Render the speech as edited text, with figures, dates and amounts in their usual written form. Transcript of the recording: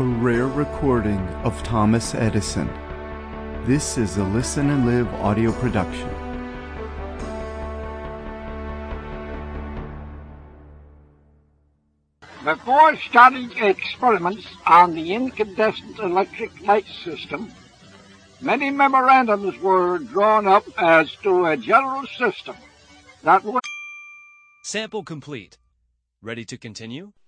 a rare recording of Thomas Edison. This is a Listen and Live audio production. Before starting experiments on the incandescent electric light system, many memorandums were drawn up as to a general system that would... Sample complete. Ready to continue?